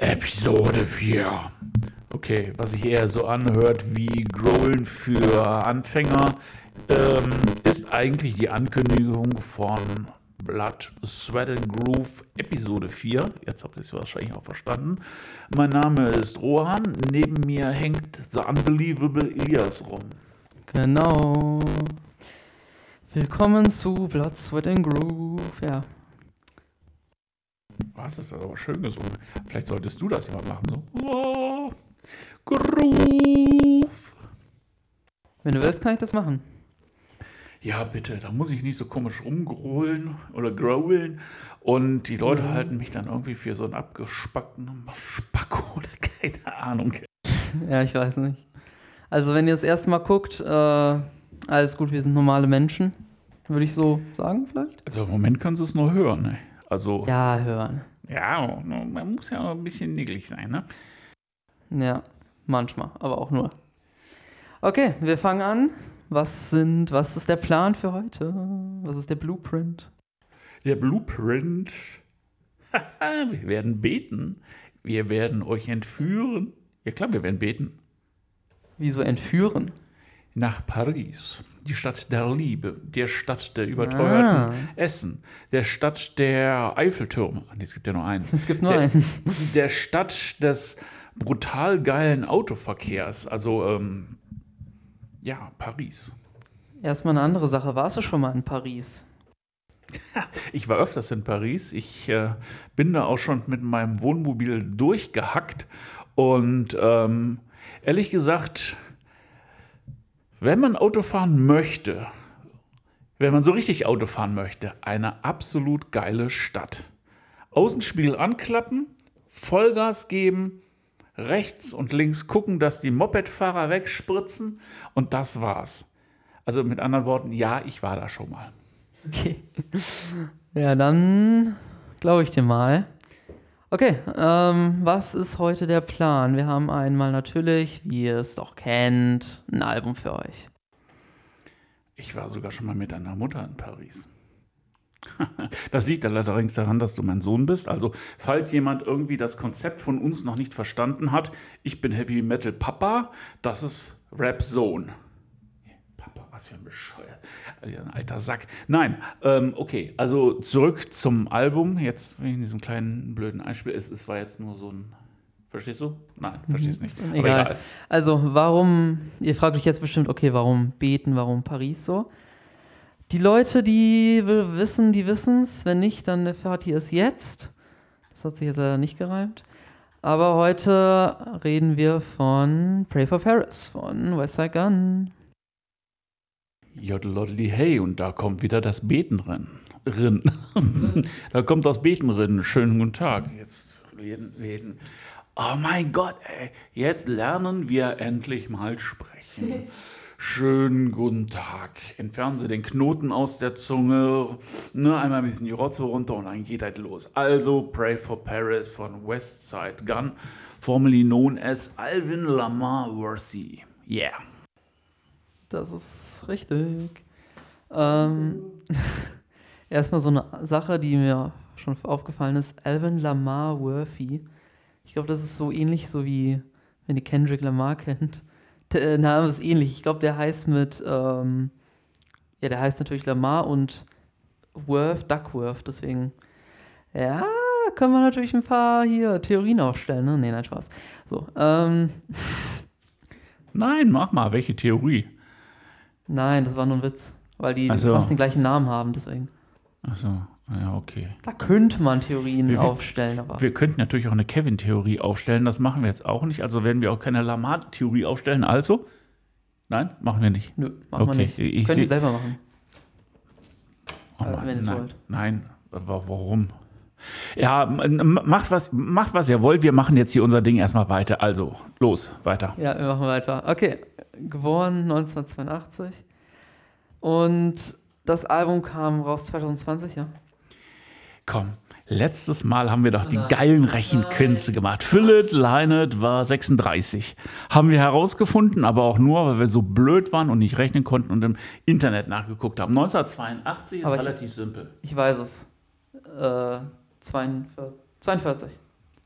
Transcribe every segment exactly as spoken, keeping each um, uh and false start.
Episode vier. Okay, was sich eher so anhört wie Growlen für Anfänger, ähm, ist eigentlich die Ankündigung von Blood, Sweat and Groove Episode vier. Jetzt habt ihr es wahrscheinlich auch verstanden. Mein Name ist Rohan, neben mir hängt The Unbelievable Elias rum. Genau. Willkommen zu Blood, Sweat and Groove, ja. Was, ist das aber schön gesungen. Vielleicht solltest du das ja mal machen, so. Oh, Groove. Wenn du willst, kann ich das machen. Ja, bitte, da muss ich nicht so komisch rumgrowlen oder growlen und die Leute mhm. halten mich dann irgendwie für so einen abgespackten Spacko oder keine Ahnung. Ja, ich weiß nicht. Also wenn ihr das erste Mal guckt, äh, alles gut, wir sind normale Menschen, würde ich so sagen vielleicht. Also im Moment kannst du es nur hören, ne? Also, ja, hören. Ja, man muss ja auch ein bisschen niggelig sein, ne? Ja, manchmal, aber auch nur. Okay, wir fangen an. Was sind, was ist der Plan für heute? Was ist der Blueprint? Der Blueprint? Wir werden beten. Wir werden euch entführen. Ja klar, wir werden beten. Wieso entführen? Nach Paris. Die Stadt der Liebe, der Stadt der überteuerten ah. Essen, der Stadt der Eiffeltürme. Es gibt ja nur einen. Es gibt nur der, einen. Der Stadt des brutal geilen Autoverkehrs. Also, ähm, ja, Paris. Erstmal eine andere Sache. Warst du schon mal in Paris? Ich war öfters in Paris. Ich äh, bin da auch schon mit meinem Wohnmobil durchgehackt. Und ähm, ehrlich gesagt, wenn man Auto fahren möchte, wenn man so richtig Auto fahren möchte, eine absolut geile Stadt. Außenspiegel anklappen, Vollgas geben, rechts und links gucken, dass die Mopedfahrer wegspritzen und das war's. Also mit anderen Worten, ja, ich war da schon mal. Okay. Ja, dann glaube ich dir mal. Okay, ähm, was ist heute der Plan? Wir haben einmal natürlich, wie ihr es doch kennt, ein Album für euch. Ich war sogar schon mal mit deiner Mutter in Paris. Das liegt allerdings daran, dass du mein Sohn bist. Also, falls jemand irgendwie das Konzept von uns noch nicht verstanden hat, ich bin Heavy Metal Papa, das ist Rap Sohn. Papa, was für ein Bescheuer. Ein alter Sack. Nein, ähm, okay, also zurück zum Album. Jetzt wegen diesem kleinen blöden Einspiel. Es, es war jetzt nur so ein. Verstehst du? Nein, verstehst nicht. Mhm. Egal. Aber egal. Also, warum, ihr fragt euch jetzt bestimmt, okay, warum beten, warum Paris so? Die Leute, die wissen, die wissen es. Wenn nicht, dann erfahrt ihr es jetzt. Das hat sich jetzt leider nicht gereimt. Aber heute reden wir von Pray for Paris von Westside Gunn. Jodelodeli hey, und da kommt wieder das Beten rein. Rin. Da kommt das Beten rein. Schönen guten Tag. Jetzt reden, reden. Oh mein Gott, ey. Jetzt lernen wir endlich mal sprechen. Schönen guten Tag. Entfernen Sie den Knoten aus der Zunge. Ne, einmal ein bisschen die Rotze runter und dann geht das los. Also, Pray for Paris von Westside Gunn, formerly known as Alvin Lamar Worthy. Yeah. Das ist richtig. Ähm, erstmal so eine Sache, die mir schon aufgefallen ist. Alvin Lamar Worthy. Ich glaube, das ist so ähnlich, so wie, wenn ihr Kendrick Lamar kennt. Der Name ist ähnlich. Ich glaube, der heißt mit, ähm, ja, der heißt natürlich Lamar und Worth, Duckworth. Deswegen, ja, können wir natürlich ein paar hier Theorien aufstellen, ne? Nee, nein, Spaß. So, ähm. Nein, mach mal. Welche Theorie? Nein, das war nur ein Witz, weil die so. fast den gleichen Namen haben, deswegen. Ach so, ja, okay. Da könnte man Theorien wir, aufstellen, aber... Wir könnten natürlich auch eine Kevin-Theorie aufstellen, das machen wir jetzt auch nicht, also werden wir auch keine Lamar-Theorie aufstellen, also? Nein, machen wir nicht. Nö, machen okay. wir nicht. Ich Könnt ihr selber machen. Oh Mann, wenn ihr es nein, wollt. Nein, warum? Ja, macht was, macht was ihr wollt, wir machen jetzt hier unser Ding erstmal weiter, also los, weiter. Ja, wir machen weiter. Okay, geboren neunzehnhundertzweiundachtzig und das Album kam raus zwanzig zwanzig, ja? Komm, letztes Mal haben wir doch die geilen Rechenkünste gemacht. Philip Lynott war sechsunddreißig. Haben wir herausgefunden, aber auch nur, weil wir so blöd waren und nicht rechnen konnten und im Internet nachgeguckt haben. neunzehnhundertzweiundachtzig ist aber ich, relativ simpel. Ich weiß es. Äh, zweiundvierzig.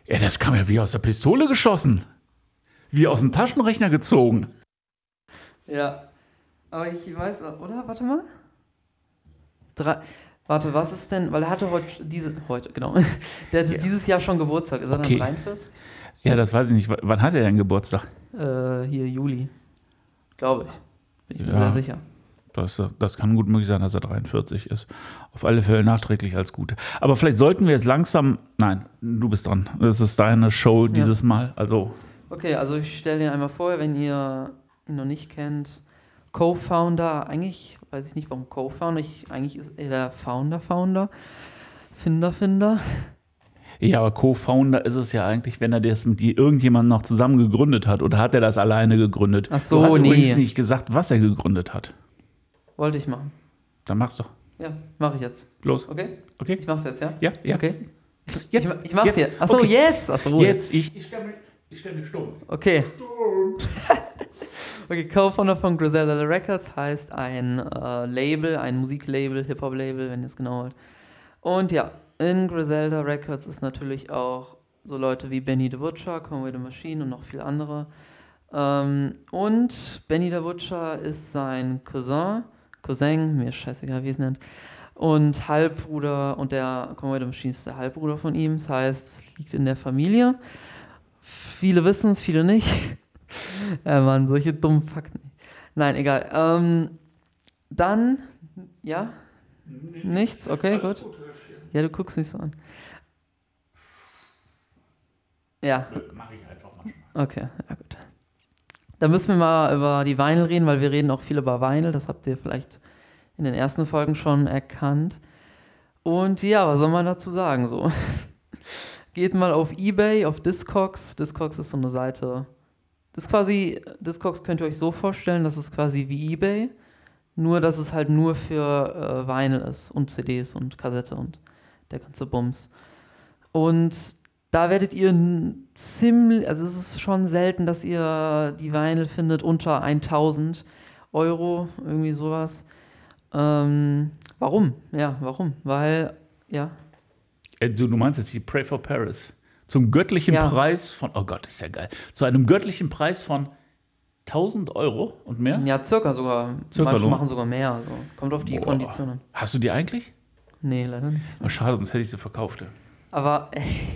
Ja, das kam ja wie aus der Pistole geschossen. Wie aus dem Taschenrechner gezogen. Ja. Aber ich weiß, oder? Warte mal. Drei, warte, was ist denn, weil er hatte heute, diese, heute, genau. Der hatte Ja. dieses Jahr schon Geburtstag. Ist er Okay. dann dreiundvierzig? Ja, das weiß ich nicht. W- Wann hat er denn Geburtstag? Äh, hier, Juli. Glaube ich. Bin ich mir Ja. sehr sicher. Das, das kann gut möglich sein, dass er dreiundvierzig ist. Auf alle Fälle nachträglich als Gute. Aber vielleicht sollten wir jetzt langsam. Nein, du bist dran. Das ist deine Show dieses Mal. Also, Okay, also ich stelle dir einmal vor, wenn ihr ihn noch nicht kennt, Co-Founder, eigentlich weiß ich nicht, warum Co-Founder, ich, eigentlich ist er der Founder-Founder, Finder-Finder. ja, aber Co-Founder ist es ja eigentlich, wenn er das mit irgendjemandem noch zusammen gegründet hat. Oder hat er das alleine gegründet? Ach so, du hast nee. übrigens nicht gesagt, was er gegründet hat. Wollte ich machen. Dann mach's doch. Ja, mache ich jetzt. Los. Okay? Okay? Ich mach's jetzt, ja? Ja, ja. Okay. Jetzt. Ich, ich mach's jetzt. jetzt. Achso, Okay. jetzt. Achso, Jetzt. Ich, ich stelle mich, ich stell mich stumm. Okay. Okay, Co-Founder von Griselda Records heißt ein äh, Label, ein Musiklabel, Hip-Hop-Label, wenn ihr es genau wollt. Und ja, in Griselda Records ist natürlich auch so Leute wie Benny the Butcher, Conway the Machine und noch viele andere. Ähm, und Benny the Butcher ist sein Cousin, Cousin, mir ist scheißegal, wie es nennt, und Halbbruder, und der Conway the Machine ist der Halbbruder von ihm, das heißt, es liegt in der Familie. Viele wissen es, viele nicht. Ja, Mann, solche dummen Fakten. Nein, egal. Ähm, dann, ja? Nichts? Okay, gut. Ja, du guckst mich so an. Ja. Mach ich einfach mal. Okay, ja gut. Dann müssen wir mal über die Vinyl reden, weil wir reden auch viel über Vinyl. Das habt ihr vielleicht in den ersten Folgen schon erkannt. Und ja, was soll man dazu sagen? So, geht mal auf eBay, auf Discogs. Discogs ist so eine Seite. Das ist quasi, Discogs könnt ihr euch so vorstellen, das ist quasi wie eBay, nur dass es halt nur für äh, Vinyl ist und C Ds und Kassette und der ganze Bums. Und da werdet ihr ziemlich, also es ist schon selten, dass ihr die Vinyl findet unter tausend Euro, irgendwie sowas. Ähm, warum? Ja, warum? Weil, ja. Äh, Du, du meinst jetzt die Pray for Paris. Zum göttlichen Ja. Preis von, oh Gott, ist ja geil. Zu einem göttlichen Preis von tausend Euro und mehr? Ja, circa sogar. Circa Manche nur. machen sogar mehr. Also. Kommt auf die Boah. Konditionen. Hast du die eigentlich? Nee, leider nicht. Oh, schade, sonst hätte ich sie verkauft. Aber, ey.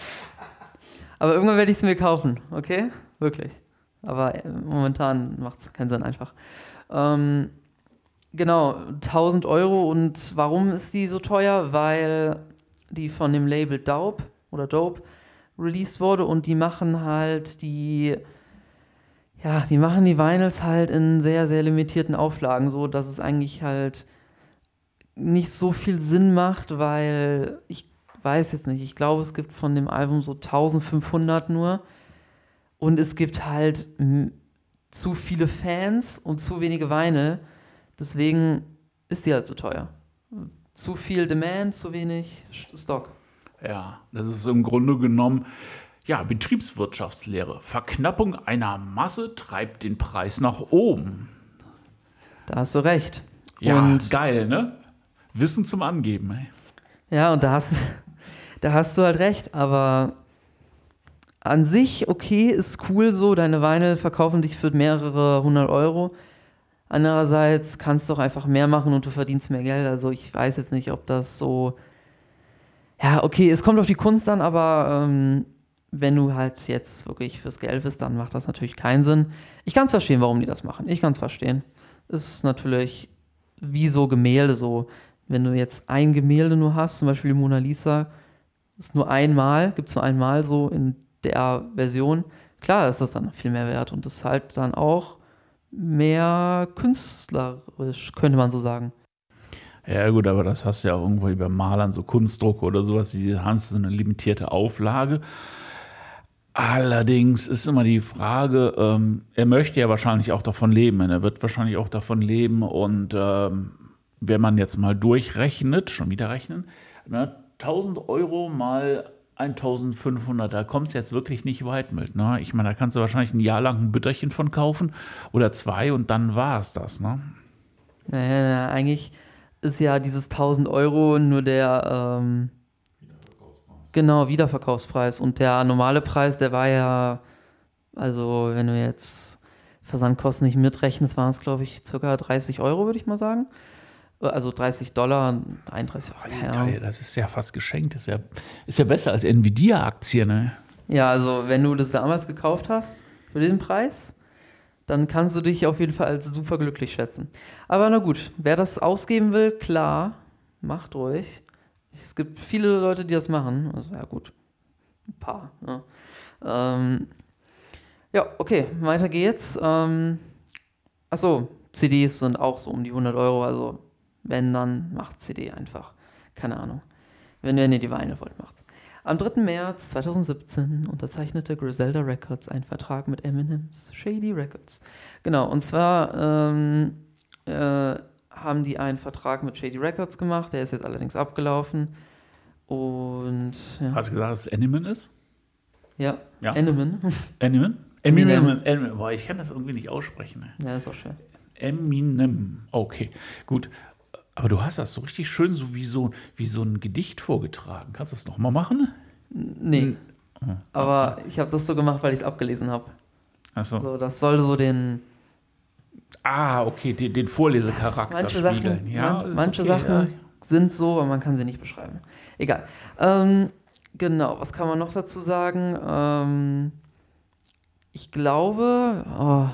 Aber irgendwann werde ich es mir kaufen, okay? Wirklich. Aber äh, momentan macht es keinen Sinn einfach. Ähm, genau, tausend Euro. Und warum ist die so teuer? Weil die von dem Label Dope oder Dope released wurde und die machen halt die, ja, die machen die Vinyls halt in sehr, sehr limitierten Auflagen, so dass es eigentlich halt nicht so viel Sinn macht, weil ich weiß jetzt nicht, ich glaube, es gibt von dem Album so eintausendfünfhundert nur und es gibt halt m, zu viele Fans und zu wenige Vinyl, deswegen ist die halt so teuer. Zu viel Demand, zu wenig Stock. Ja, das ist im Grunde genommen, ja, Betriebswirtschaftslehre. Verknappung einer Masse treibt den Preis nach oben. Da hast du recht. Ja, und, geil, ne? Wissen zum Angeben, ey. ja, und da hast, da hast du halt recht, aber an sich, okay, ist cool so, deine Vinyl verkaufen dich für mehrere hundert Euro. Andererseits kannst du auch einfach mehr machen und du verdienst mehr Geld. Also ich weiß jetzt nicht, ob das so... Ja, okay, es kommt auf die Kunst an, aber ähm, wenn du halt jetzt wirklich fürs Geld bist, dann macht das natürlich keinen Sinn. Ich kann es verstehen, warum die das machen. Ich kann es verstehen. Es ist natürlich wie so Gemälde so. Wenn du jetzt ein Gemälde nur hast, zum Beispiel die Mona Lisa, ist nur einmal, gibt es nur einmal so in der Version, klar ist das dann viel mehr wert und ist halt dann auch mehr künstlerisch, könnte man so sagen. Ja gut, aber das hast du ja auch irgendwo bei Malern, so Kunstdrucke oder sowas, die haben so eine limitierte Auflage. Allerdings ist immer die Frage, ähm, er möchte ja wahrscheinlich auch davon leben, er wird wahrscheinlich auch davon leben und ähm, wenn man jetzt mal durchrechnet, schon wieder rechnen, ne, tausend Euro mal eintausendfünfhundert, da kommst du jetzt wirklich nicht weit mit. Ne? Ich meine, da kannst du wahrscheinlich ein Jahr lang ein Bütterchen von kaufen oder zwei und dann war es das. Ne? Naja, eigentlich ist ja dieses tausend Euro nur der, ähm, Genau, Wiederverkaufspreis. Und der normale Preis, der war ja, also wenn du jetzt Versandkosten nicht mitrechnest, waren es, glaube ich, circa dreißig Euro, würde ich mal sagen. Also dreißig Dollar, einunddreißig, oh, keine Ahnung. Alter, das ist ja fast geschenkt. Das ist ja, ist ja besser als Nvidia-Aktie, ne? Ja, also wenn du das damals gekauft hast, für diesen Preis, dann kannst du dich auf jeden Fall als super glücklich schätzen. Aber na gut, wer das ausgeben will, klar, macht ruhig. Es gibt viele Leute, die das machen. Also ja gut, ein paar. Ne? Ähm, ja, okay, weiter geht's. Ähm, achso, C Ds sind auch so um die hundert Euro, also wenn, dann macht C D einfach. Keine Ahnung. Wenn, wenn ihr die Vinyl wollt, macht's. Am dritten März zweitausendsiebzehn unterzeichnete Griselda Records einen Vertrag mit Eminems Shady Records. Genau, und zwar ähm, äh, haben die einen Vertrag mit Shady Records gemacht, der ist jetzt allerdings abgelaufen. Und ja. Hast du gesagt, dass es Eminem ist? Ja, Ja. Eminem. Eminem? Eminem. Eminem. Eminem. Boah, ich kann das irgendwie nicht aussprechen. Ne? Ja, ist auch schön. Eminem. Okay, gut. Aber du hast das so richtig schön so wie so, wie so ein Gedicht vorgetragen. Kannst du das nochmal machen? Nee. Hm. Aber ich habe das so gemacht, weil ich es abgelesen habe. Ach so. So, das soll so den. Ah, okay, den, den Vorlesecharakter Manche spiegeln. Sachen, Ja, man, ist manche okay, Sachen ja. sind so, aber man kann sie nicht beschreiben. Egal. Ähm, genau, was kann man noch dazu sagen? Ähm, ich glaube, oh,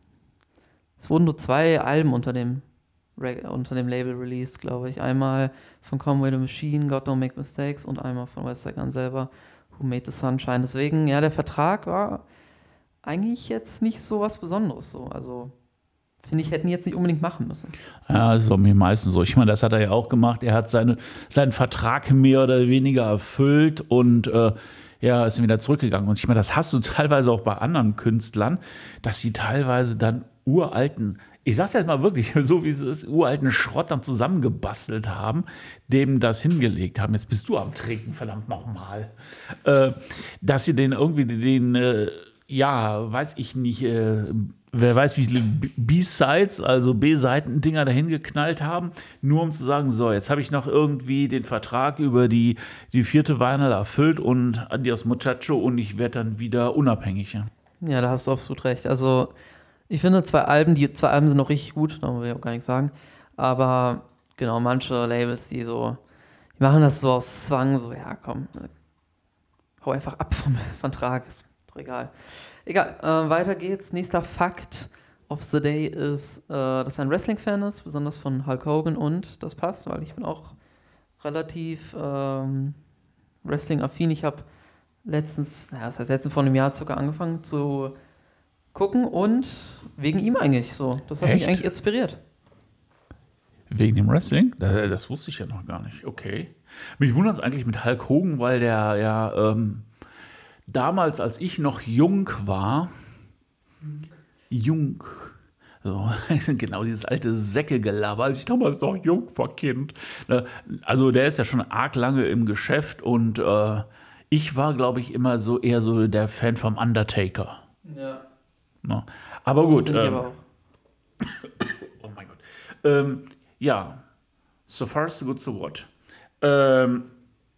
es wurden nur zwei Alben unter dem, Re- unter dem Label released, glaube ich. Einmal von Conway the Machine, God Don't Make Mistakes, und einmal von Westside Gunn selber, Who Made the Sunshine. Deswegen, ja, der Vertrag war eigentlich jetzt nicht so was Besonderes. So. Also, finde ich, hätten jetzt nicht unbedingt machen müssen. Ja, das ist auch mir meistens so. Ich meine, das hat er ja auch gemacht. Er hat seine, seinen Vertrag mehr oder weniger erfüllt und äh, ja, ist dann wieder zurückgegangen. Und ich meine, das hast du teilweise auch bei anderen Künstlern, dass sie teilweise dann uralten, ich sag's jetzt mal wirklich, so wie es ist, uralten Schrott dann zusammengebastelt haben, dem das hingelegt haben. Jetzt bist du am Trinken, verdammt nochmal. Äh, dass sie den irgendwie den, äh, ja, weiß ich nicht, äh, wer weiß, wie viele B-Sides, also B-Seiten-Dinger dahin geknallt haben, nur um zu sagen, so, jetzt habe ich noch irgendwie den Vertrag über die, die vierte Vinyl erfüllt und adios muchacho und ich werde dann wieder unabhängiger. Ja, da hast du absolut recht. Also, ich finde, zwei Alben, die zwei Alben sind noch richtig gut, da will ich auch gar nichts sagen. Aber genau, manche Labels, die so, die machen das so aus Zwang, so, ja, komm, hau einfach ab vom Vertrag, ist doch egal. Egal, äh, weiter geht's. Nächster Fakt of the Day ist, äh, dass er ein Wrestling-Fan ist, besonders von Hulk Hogan, und das passt, weil ich bin auch relativ ähm, Wrestling-affin. Ich habe letztens, naja, das heißt letztens vor einem Jahr circa angefangen zu gucken und wegen ihm eigentlich so. Das hat Echt? mich eigentlich inspiriert. Wegen dem Wrestling? Das, das wusste ich ja noch gar nicht. Okay. Mich wundert es eigentlich mit Hulk Hogan, weil der ja ähm, damals, als ich noch jung war, jung, so, genau dieses alte Säckegelaber, als ich damals noch jung war, Kind. Also der ist ja schon arg lange im Geschäft und äh, ich war, glaube ich, immer so eher so der Fan vom Undertaker. Ja. No. Aber gut. Bin ich Ähm, aber auch. oh mein Gott. Ähm, ja, so far so good, so what. Ähm,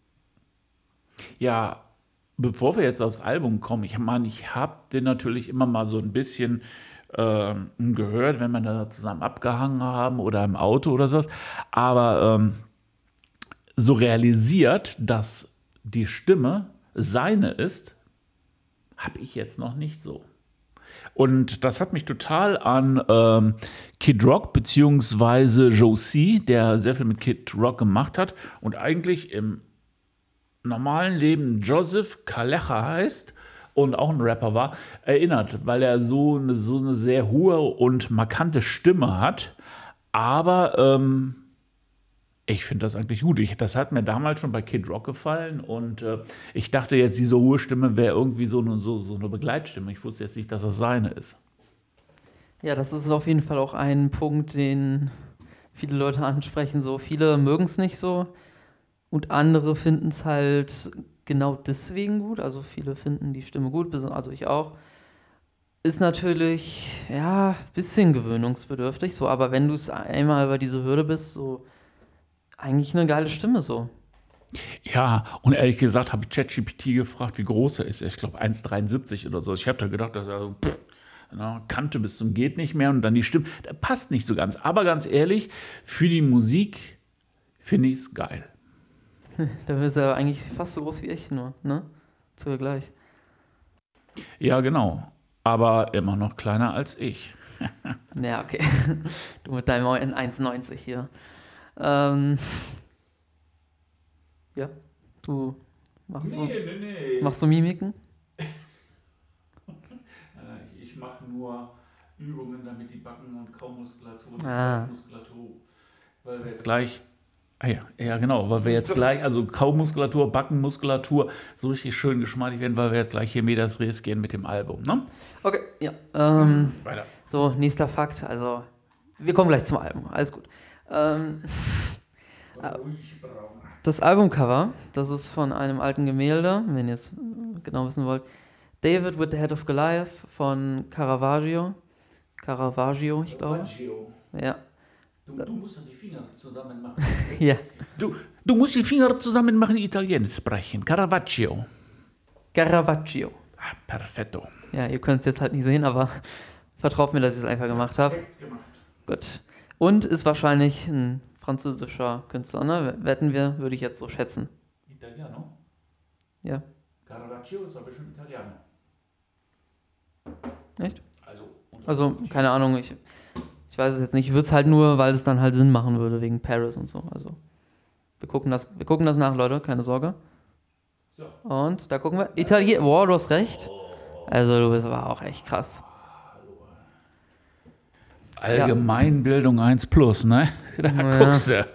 ja, bevor wir jetzt aufs Album kommen, ich meine, ich habe den natürlich immer mal so ein bisschen ähm, gehört, wenn wir da zusammen abgehangen haben oder im Auto oder sowas. Aber ähm, so realisiert, dass die Stimme seine ist, habe ich jetzt noch nicht so. Und das hat mich total an ähm, Kid Rock beziehungsweise Joe C., der sehr viel mit Kid Rock gemacht hat und eigentlich im normalen Leben Joseph Kalecha heißt und auch ein Rapper war, erinnert, weil er so eine, so eine sehr hohe und markante Stimme hat. Aber ähm, ich finde das eigentlich gut. Ich, das hat mir damals schon bei Kid Rock gefallen und äh, ich dachte jetzt, diese hohe Stimme wäre irgendwie so eine, so, so eine Begleitstimme. Ich wusste jetzt nicht, dass das seine ist. Ja, das ist auf jeden Fall auch ein Punkt, den viele Leute ansprechen. So, viele mögen es nicht so und andere finden es halt genau deswegen gut. Also viele finden die Stimme gut, also ich auch. Ist natürlich, ja, ein bisschen gewöhnungsbedürftig, so, aber wenn du es einmal über diese Hürde bist, so eigentlich eine geile Stimme so. Ja, und ehrlich gesagt habe ich ChatGPT gefragt, wie groß er ist. Ich glaube eins Komma dreiundsiebzig oder so. Ich habe da gedacht, dass er so, pff, na, Kante bis zum geht nicht mehr und dann die Stimme. Das passt nicht so ganz. Aber ganz ehrlich, für die Musik finde ich es geil. Da ist er eigentlich fast so groß wie ich nur, ne? Zu gleich. Ja, genau. Aber immer noch kleiner als ich. Ja, okay. Du mit deinem eins Komma neunzig hier. Ähm, ja, du machst so, nee, nee. machst so Mimiken? Ich mache nur Übungen, damit die Backen- und Kaumuskulatur und Ah. Muskulatur, weil wir jetzt gleich, ah ja, ja genau, weil wir jetzt gleich, also Kaumuskulatur, Backenmuskulatur so richtig schön geschmeidig werden, weil wir jetzt gleich hier Medias Res gehen mit dem Album, ne? Okay, ja. Ähm, Weiter. so, nächster Fakt. Also, wir kommen gleich zum Album. Alles gut. Ähm, das Albumcover, das ist von einem alten Gemälde, wenn ihr es genau wissen wollt. David with the Head of Goliath von Caravaggio. Caravaggio, ich glaube. Ja. Du, du musst die Finger zusammen machen. Ja. Du, du musst die Finger zusammen machen, Italienisch sprechen. Caravaggio. Caravaggio. Ah, perfetto. Ja, ihr könnt es jetzt halt nicht sehen, aber vertraut mir, dass ich es einfach gemacht habe. Gut. Und ist wahrscheinlich ein französischer Künstler, ne? Wetten wir, würde ich jetzt so schätzen. Italiano? Ja. Caravaggio ist aber bestimmt Italiano. Echt? Also, Also, keine Ahnung, ich, ich weiß es jetzt nicht. Ich würde es halt nur, weil es dann halt Sinn machen würde, wegen Paris und so. Also, wir gucken das, wir gucken das nach, Leute, keine Sorge. So. Und da gucken wir. Italien. Wow, du hast recht. Also, du bist aber auch echt krass. Allgemeinbildung eins plus, ne? Da Ja. guckst du.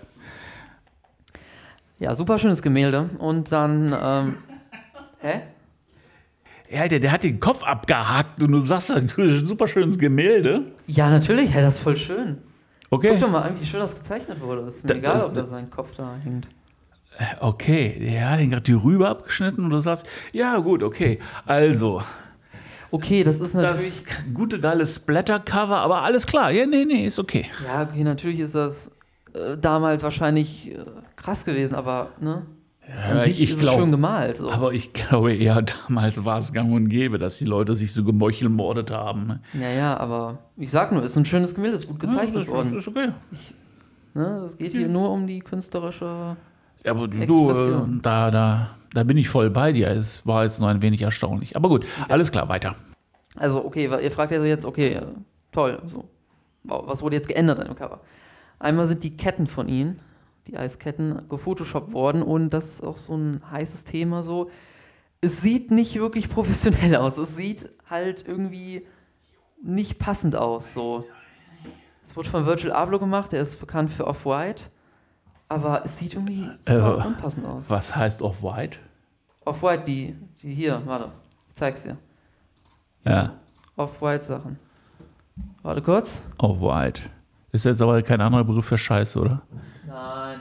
Ja, super schönes Gemälde. Und dann, ähm, hä? Alter, der hat den Kopf abgehackt und du sagst, ein super schönes Gemälde. Ja, natürlich, hä, das ist voll schön. Okay. Guck doch mal an, wie schön das gezeichnet wurde. Ist mir Da- egal, das- ob da sein Kopf da hängt. Okay, der hat den gerade die Rübe abgeschnitten und du sagst, ja gut, okay. Also, Okay, das ist natürlich. das gute, geile Splatter-Cover, aber alles klar. Ja, nee, nee, ist okay. Ja, okay, natürlich ist das äh, damals wahrscheinlich äh, krass gewesen, aber ne? An Ja, sich ich ist glaub- es schön gemalt. So. Aber ich glaube eher, damals war es gang und gäbe, dass die Leute sich so gemeuchelmordet haben. Ne? Ja, ja, aber ich sag nur, ist ein schönes Gemälde, ist gut gezeichnet ja, das, worden. Das ist okay. Ne? Es geht hier nur um die künstlerische. Ja, aber du, Expression. äh, da, da, da bin ich voll bei dir. Es war jetzt nur ein wenig erstaunlich. Aber gut, alles klar, weiter. Also, okay, wa- ihr fragt ja jetzt, okay, äh, toll, so. Wow, was wurde jetzt geändert an dem Cover? Einmal sind die Ketten von ihnen, die Eisketten, gefotoshoppt worden und das ist auch so ein heißes Thema so. Es sieht nicht wirklich professionell aus. Es sieht halt irgendwie nicht passend aus, so. Es wurde von Virgil Abloh gemacht, der ist bekannt für Off-White, aber es sieht irgendwie super Äh, unpassend aus. Was heißt Off-White? Off-White, die, die hier, warte, ich zeig's dir. Ja, Off-White-Sachen. Warte kurz. Off-White. Ist jetzt aber kein anderer Begriff für Scheiße, oder? Nein.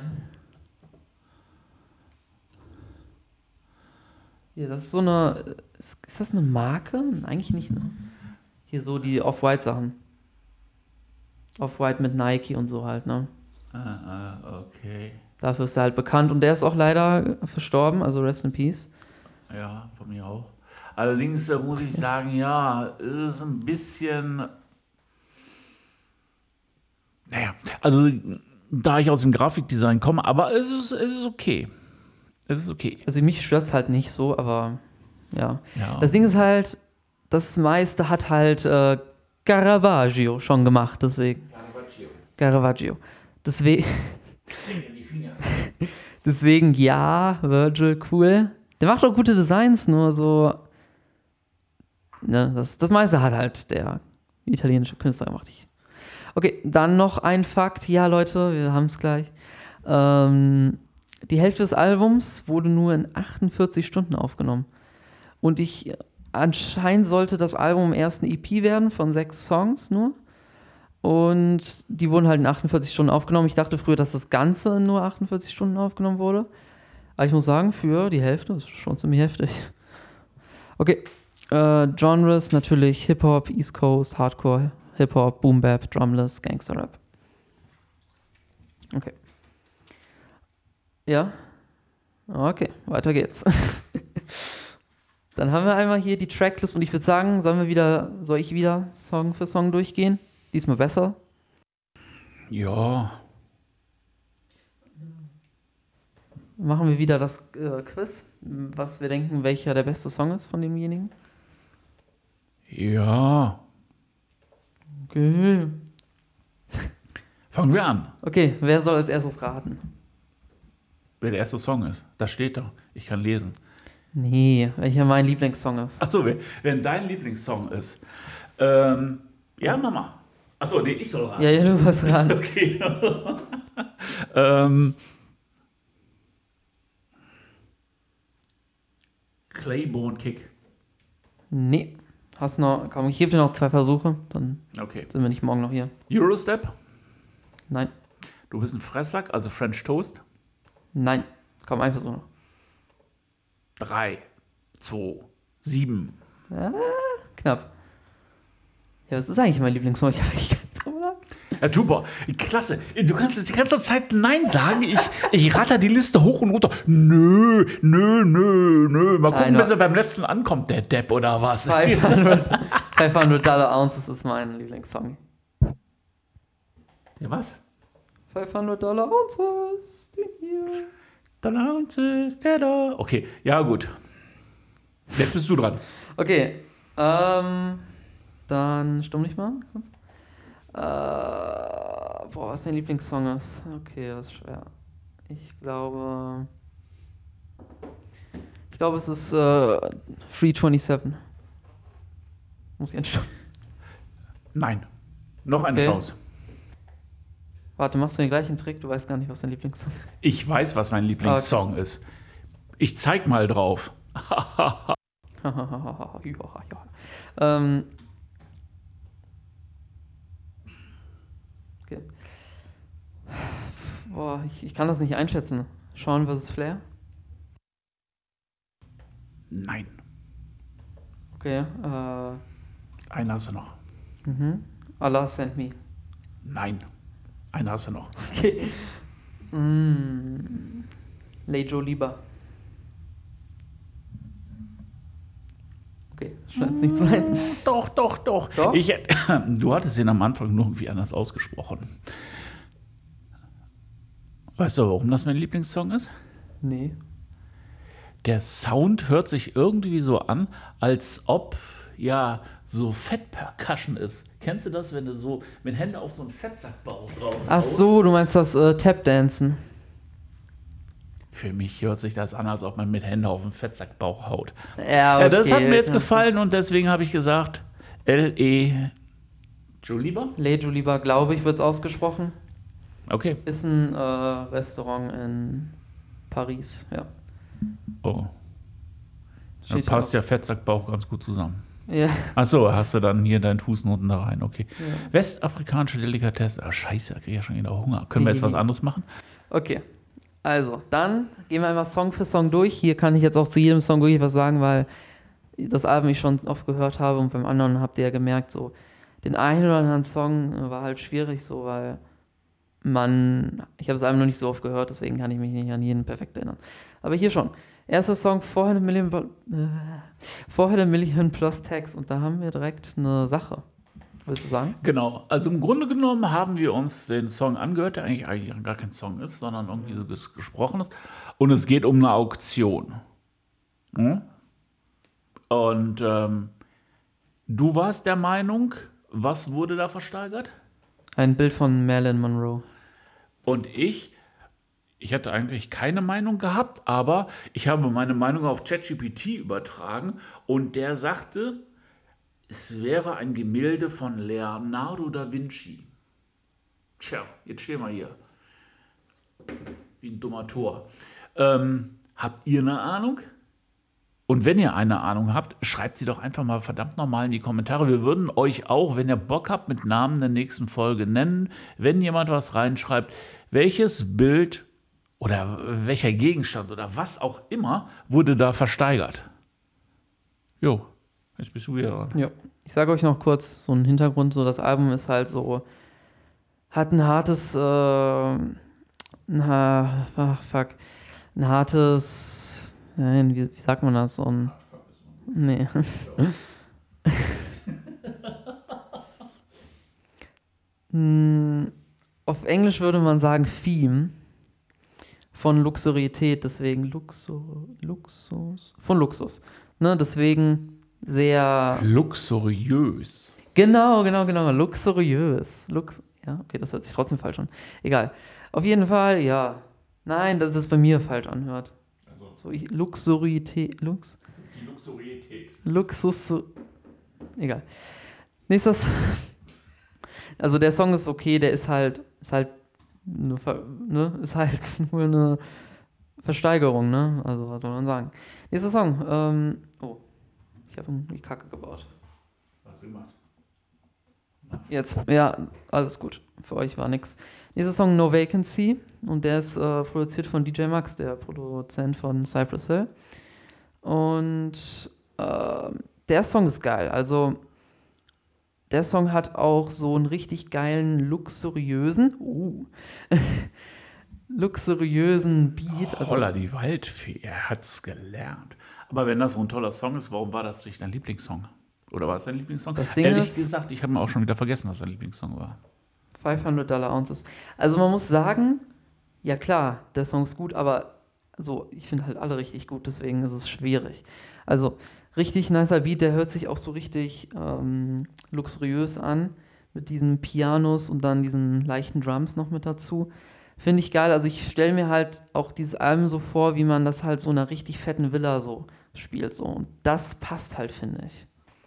Hier, das ist so eine. Ist, ist das eine Marke? Eigentlich nicht, ne? Hier so die Off-White-Sachen. Off-White mit Nike und so halt, ne? Ah, ah, okay. Dafür ist er halt bekannt und der ist auch leider verstorben, also Rest in Peace. Ja, von mir auch. Allerdings äh, muss ich sagen, ja, es ist ein bisschen. Naja, also da ich aus dem Grafikdesign komme, aber es ist, es ist okay. Es ist okay. Also mich stört es halt nicht so, aber ja. Ja. Das Ding ist halt, das meiste hat halt äh, Caravaggio schon gemacht, deswegen. Caravaggio. Deswegen, deswegen ja, Virgil, cool. Der macht auch gute Designs, nur so. Ne, das, das meiste hat halt der italienische Künstler gemacht. Ich. Okay, dann noch ein Fakt. Ja, Leute, wir haben es gleich. Ähm, die Hälfte des Albums wurde nur in achtundvierzig Stunden aufgenommen. Und ich, anscheinend sollte das Album erst eine E P werden von sechs Songs nur. Und die wurden halt in achtundvierzig Stunden aufgenommen. Ich dachte früher, dass das Ganze in nur achtundvierzig Stunden aufgenommen wurde. Aber ich muss sagen, für die Hälfte ist schon ziemlich heftig. Okay, äh, Genres natürlich Hip-Hop, East Coast, Hardcore, Hip-Hop, Boom-Bap, Drumless, Gangster-Rap. Okay. Ja? Okay, weiter geht's. Dann haben wir einmal hier die Tracklist und ich würde sagen, sollen wir wieder, soll ich wieder Song für Song durchgehen? Diesmal besser. Ja. Machen wir wieder das äh, Quiz, was wir denken, welcher der beste Song ist von demjenigen. Ja. Okay. Fangen wir an. Okay, wer soll als erstes raten? Wer der erste Song ist. Das steht da. Ich kann lesen. Nee, welcher mein Lieblingssong ist. Achso, wer, wer dein Lieblingssong ist. Ähm, ja, Mama. Achso, nee, ich soll raten. Ja, ja, du sollst raten. Okay. ähm, Claiborne Kick. Nee. Hast noch, komm, ich gebe dir noch zwei Versuche, dann Okay. sind wir nicht morgen noch hier. Eurostep. Nein, Du bist ein Fresssack, also French Toast. nein. Komm, ein Versuch noch. Drei, zwei, sieben. Knapp. Ja, was ist eigentlich mein Lieblingssong? Ich habe eigentlich gar nicht drüber nachgedacht. Ja, super. Klasse. Du kannst jetzt die ganze Zeit Nein sagen. Ich, ich ratter die Liste hoch und runter. Nö, nö, nö, nö. Mal gucken, Nein, bis er beim letzten ankommt, der Depp oder was. fünfhundert Dollar Ounces ist mein Lieblingssong. Ja, was? fünfhundert Dollar Ounces, den hier. Dollar Ounces, der da. Okay, ja, gut. Jetzt bist du dran. Okay, ähm, dann stumm dich mal kurz. Äh, boah, was dein Lieblingssong ist. Okay, das ist schwer. Ich glaube, ich glaube, es ist äh, Free siebenundzwanzig. Muss ich anschauen. Nein. Noch eine Okay. Chance. Warte, machst du den gleichen Trick? Du weißt gar nicht, was dein Lieblingssong ist. Ich weiß, was mein Lieblingssong ist. Ich zeig mal drauf. ja, ja. Ähm, okay. Boah, ich, ich kann das nicht einschätzen. Sean versus Flair? Nein. Okay. Äh, Einen hast du noch. mhm. Allah sent me. Nein. Einen hast du noch. Okay. Mm. Lay Joe Lieber. Okay, scheint es nicht zu sein. Doch, doch, doch. Doch? Ich, du hattest ihn am Anfang nur irgendwie anders ausgesprochen. Weißt du, warum das mein Lieblingssong ist? Nee. Der Sound hört sich irgendwie so an, als ob ja so Fettpercussion ist. Kennst du das, wenn du so mit Händen auf so einen Fettsackbauch drauf Ach haust? so, du meinst das äh, Tapdancen. Für mich hört sich das an, als ob man mit Händen auf einen Fettsackbauch haut. Ja, okay. Ja, das hat mir jetzt ja. gefallen und deswegen habe ich gesagt, L E Joliba? Lay Joe Lieber, glaube ich, wird es ausgesprochen. Okay. Ist ein äh, Restaurant in Paris, ja. Oh. Dann Steht passt hier ja Fettsackbauch ganz gut zusammen. auch. Ja. Achso, hast du dann hier deinen Fußnoten da rein, okay. Ja. Westafrikanische Delikatesse. Ah, scheiße, da krieg ich ja schon wieder Hunger. Können wir jetzt was anderes machen? Okay. Also, dann gehen wir einmal Song für Song durch. Hier kann ich jetzt auch zu jedem Song wirklich was sagen, weil das Album ich schon oft gehört habe und beim anderen habt ihr ja gemerkt, so den einen oder anderen Song war halt schwierig, so weil man, ich habe das Album noch nicht so oft gehört, deswegen kann ich mich nicht an jeden perfekt erinnern. Aber hier schon. Erster Song, four hundred million, äh, four hundred million plus Tags und da haben wir direkt eine Sache. Willst du sagen? Genau, also im Grunde genommen haben wir uns den Song angehört, der eigentlich, eigentlich gar kein Song ist, sondern irgendwie so ges gesprochen ist. Und es geht um eine Auktion. Hm? Und ähm, du warst der Meinung, was wurde da versteigert? Ein Bild von Marilyn Monroe. Und ich, ich hatte eigentlich keine Meinung gehabt, aber ich habe meine Meinung auf ChatGPT übertragen und der sagte, es wäre ein Gemälde von Leonardo da Vinci. Tja, jetzt stehen wir hier. Wie ein dummer Tor. Ähm, habt ihr eine Ahnung? Und wenn ihr eine Ahnung habt, schreibt sie doch einfach mal verdammt nochmal in die Kommentare. Wir würden euch auch, wenn ihr Bock habt, mit Namen der nächsten Folge nennen. Wenn jemand was reinschreibt, welches Bild oder welcher Gegenstand oder was auch immer wurde da versteigert. Jo, jetzt bist du wieder dran. Ja. Ich sage euch noch kurz so einen Hintergrund, so das Album ist halt so, hat ein hartes, äh, na, ach, fuck, ein hartes, nein, wie, wie sagt man das? So ein, nee. Hm, auf Englisch würde man sagen Theme von Luxurietät, deswegen Luxur, Luxus, von Luxus. Ne, deswegen sehr, Luxuriös. genau, genau, genau, luxuriös. Lux, ja, okay, das hört sich trotzdem falsch an. Egal. Auf jeden Fall, ja. Nein, dass es bei mir falsch anhört. Also So, ich, Luxurietät, Lux, die Luxurietät. Luxus, egal. Nächstes, also der Song ist okay, der ist halt, ist halt, eine, Ver- ne, ist halt nur eine Versteigerung, ne? Also was soll man sagen? Nächster Song, ähm, oh, ich habe die Kacke gebaut. Was sie macht. Jetzt, ja, alles gut. Für euch war nix. Nächster Song No Vacancy und der ist äh, produziert von D J Max, der Produzent von Cypress Hill. Und äh, der Song ist geil. Also der Song hat auch so einen richtig geilen, luxuriösen, uh, luxuriösen Beat. Also, Holla die Waldfee, er hat's gelernt. Aber wenn das so ein toller Song ist, warum war das nicht dein Lieblingssong? Oder war es dein Lieblingssong? Das Ding Ehrlich ist- gesagt, ich habe mir auch schon wieder vergessen, was dein Lieblingssong war. fünfhundert Dollar Ounces. Also man muss sagen, ja klar, der Song ist gut, aber so, ich finde halt alle richtig gut, deswegen ist es schwierig. Also richtig nicer Beat, der hört sich auch so richtig ähm, luxuriös an, mit diesen Pianos und dann diesen leichten Drums noch mit dazu. Finde ich geil, also ich stelle mir halt auch dieses Album so vor, wie man das halt so in einer richtig fetten Villa so spielt. So. Und das passt halt, finde ich.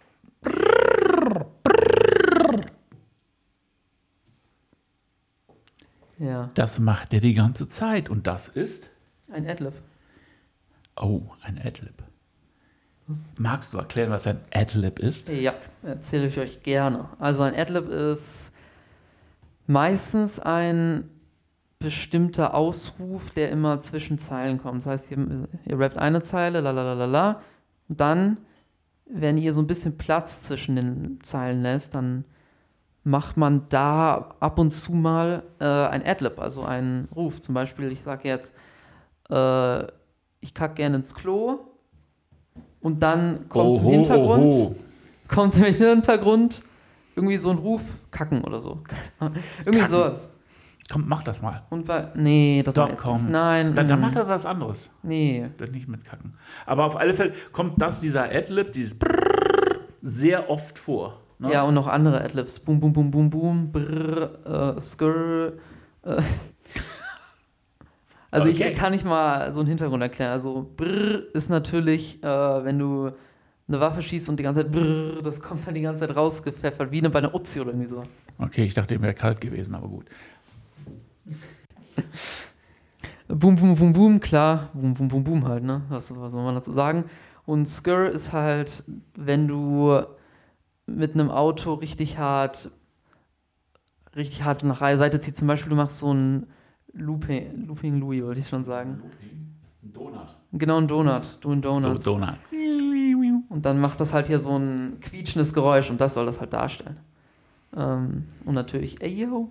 Ja, Das macht er die ganze Zeit und das ist, ein Adlib. oh, ein Adlib. Magst du erklären, was ein Adlib ist? Ja, erzähle ich euch gerne. Also ein Adlib ist meistens ein bestimmter Ausruf, der immer zwischen Zeilen kommt. Das heißt, ihr, ihr rappt eine Zeile, la la la la la, und dann, wenn ihr so ein bisschen Platz zwischen den Zeilen lässt, dann macht man da ab und zu mal äh, ein Adlib, also einen Ruf. Zum Beispiel, ich sage jetzt, äh, ich kack gerne ins Klo und dann kommt im Oho, Hintergrund, oho. kommt im Hintergrund irgendwie so ein Ruf, kacken oder so. Irgendwie Kacken. sowas. Komm, mach das mal. Und bei, nee, das Doch, war jetzt komm. nicht. Nein, Dann, dann mm, macht er was anderes. nee. Das nicht mit Kacken. Aber auf alle Fälle kommt das, dieser Adlib, dieses Brrrr, sehr oft vor. Ne? Ja, und noch andere Adlibs. Boom, boom, boom, boom, boom, brrr, äh, skrrr. Äh. Also Okay. ich kann nicht mal so einen Hintergrund erklären. Also brrr ist natürlich, äh, wenn du eine Waffe schießt und die ganze Zeit brrr, das kommt dann die ganze Zeit rausgepfeffert, wie bei einer Uzi oder irgendwie so. Okay, ich dachte, ihm wäre kalt gewesen, aber gut. Boom, boom, boom, boom, klar. Boom, boom, boom, boom halt, ne? Was, was soll man dazu sagen? Und Skrr ist halt, wenn du mit einem Auto richtig hart, richtig hart nach einer Seite ziehst. Zum Beispiel, du machst so ein Looping, Looping Louis, wollte ich schon sagen. Ein Donut. Genau, ein Donut. Du ein Donuts. Do Donut. Und dann macht das halt hier so ein quietschendes Geräusch und das soll das halt darstellen. Ähm, und natürlich, ey yo.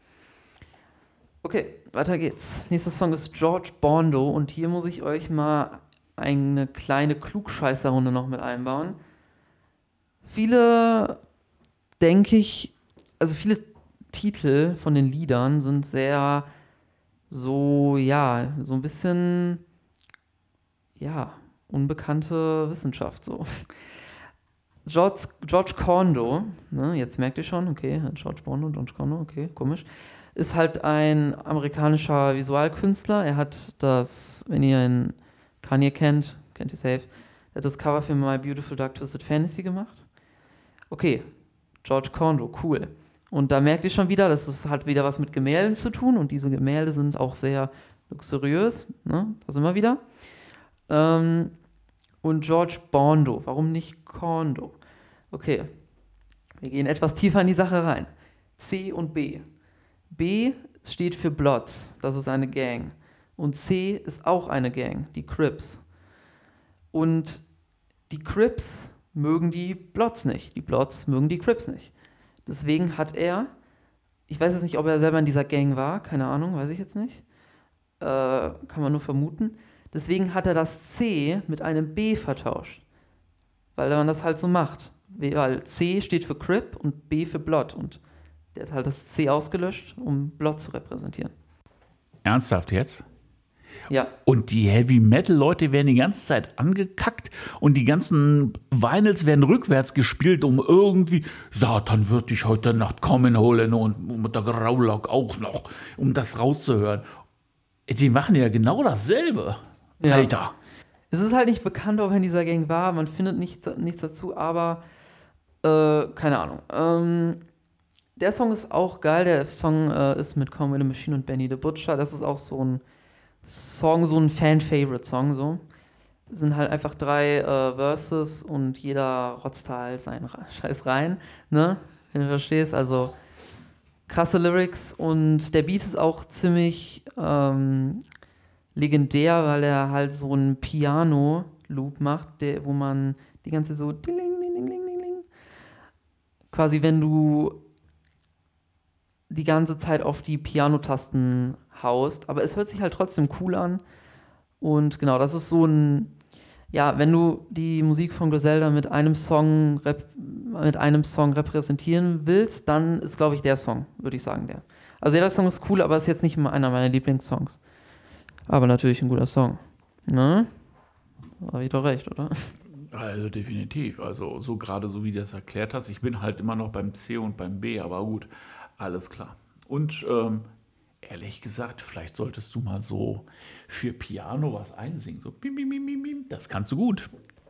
Okay, weiter geht's. Nächster Song ist George Bondo und hier muss ich euch mal eine kleine Klugscheißerrunde noch mit einbauen. Viele, denke ich, also viele Titel von den Liedern sind sehr so, ja, so ein bisschen, ja, unbekannte Wissenschaft so. George, George Condo, ne, jetzt merkt ihr schon, okay, George Bondo, George Condo, okay, komisch, ist halt ein amerikanischer Visualkünstler. Er hat das, wenn ihr ihn Kanye kennt, kennt ihr safe, er hat das Cover für My Beautiful Dark Twisted Fantasy gemacht. Okay, George Condo, cool. Und da merkt ihr schon wieder, das ist halt wieder was mit Gemälden zu tun und diese Gemälde sind auch sehr luxuriös, ne, da sind wir wieder. Ähm, und George Bondo, warum nicht Condo? Okay, wir gehen etwas tiefer in die Sache rein. C und B. B steht für Bloods, das ist eine Gang. Und C ist auch eine Gang, die Crips. Und die Crips mögen die Bloods nicht, die Bloods mögen die Crips nicht. Deswegen hat er, ich weiß jetzt nicht, ob er selber in dieser Gang war, keine Ahnung, weiß ich jetzt nicht. äh, kann man nur vermuten. Deswegen hat er das C mit einem B vertauscht. Weil man das halt so macht. Weil C steht für Crip und B für Blood. Und der hat halt das C ausgelöscht, um Blood zu repräsentieren. Ernsthaft jetzt? Ja. Und die Heavy-Metal-Leute werden die ganze Zeit angekackt und die ganzen Vinyls werden rückwärts gespielt, um irgendwie, Satan wird dich heute Nacht kommen holen und mit der Graulock auch noch, um das rauszuhören. Die machen ja genau dasselbe. Ja. Alter. Es ist halt nicht bekannt, ob er in dieser Gang war, man findet nichts, nichts dazu, aber äh, keine Ahnung. Ähm, der Song ist auch geil, der Song äh, ist mit Conway the Machine und Benny the Butcher, das ist auch so ein Song, so ein Fan-Favorite-Song, so. Es sind halt einfach drei äh, Verses und jeder rotzt da halt seinen Scheiß rein, ne? Wenn du verstehst, also krasse Lyrics und der Beat ist auch ziemlich ähm, legendär, weil er halt so einen Piano-Loop macht, der, wo man die ganze so ding, ding, ding, ding, ding, ding. Quasi, wenn du die ganze Zeit auf die Pianotasten haust, aber es hört sich halt trotzdem cool an und genau, das ist so ein, ja, wenn du die Musik von Griselda mit einem Song rep- mit einem Song repräsentieren willst, dann ist, glaube ich, der Song, würde ich sagen, der. Also jeder Song ist cool, aber ist jetzt nicht immer einer meiner Lieblingssongs. Aber natürlich ein guter Song. Ne? Habe ich doch recht, oder? Also definitiv. Also so gerade so wie du das erklärt hast. Ich bin halt immer noch beim C und beim B, aber gut, alles klar. Und ähm, ehrlich gesagt, vielleicht solltest du mal so für Piano was einsingen. So bim, bim, bim, bim, bim. Das kannst du gut.